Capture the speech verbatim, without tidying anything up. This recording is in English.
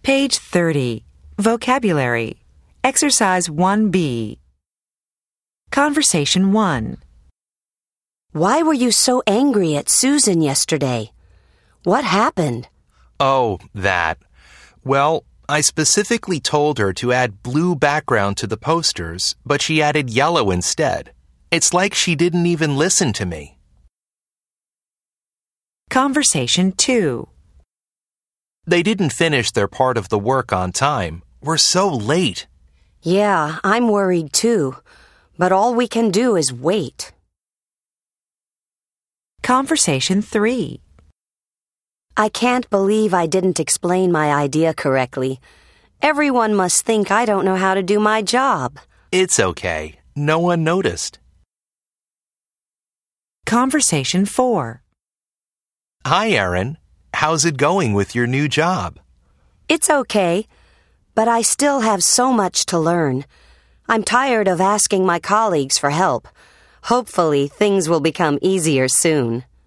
Page thirty. Vocabulary. Exercise one B. Conversation one. Why were you so angry at Susan yesterday? What happened? Oh, that. Well, I specifically told her to add blue background to the posters, but she added yellow instead. It's like she didn't even listen to me. Conversation two. They didn't finish their part of the work on time. We're so late. Yeah, I'm worried too. But all we can do is wait. Conversation three. I can't believe I didn't explain my idea correctly. Everyone must think I don't know how to do my job. It's okay. No one noticed. Conversation four. Hi, Erin. How's it going with your new job? It's okay, but I still have so much to learn. I'm tired of asking my colleagues for help. Hopefully, things will become easier soon.